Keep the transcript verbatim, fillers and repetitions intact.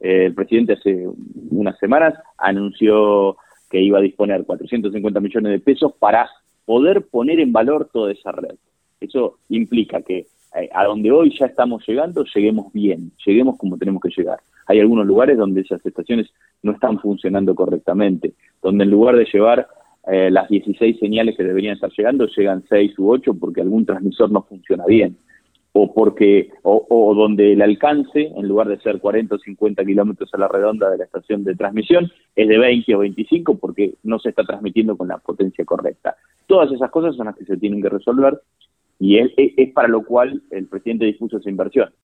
Eh, el presidente hace unas semanas anunció que iba a disponer cuatrocientos cincuenta millones de pesos para poder poner en valor toda esa red. Eso implica que eh, a donde hoy ya estamos llegando, lleguemos bien, lleguemos como tenemos que llegar. Hay algunos lugares donde esas estaciones no están funcionando correctamente, donde en lugar de llevar eh, las dieciséis señales que deberían estar llegando, llegan seis u ocho porque algún transmisor no funciona bien, o porque o, o donde el alcance, en lugar de ser cuarenta o cincuenta kilómetros a la redonda de la estación de transmisión, es de veinte o veinticinco porque no se está transmitiendo con la potencia correcta. Todas esas cosas son las que se tienen que resolver y es, es para lo cual el presidente dispuso esa inversión.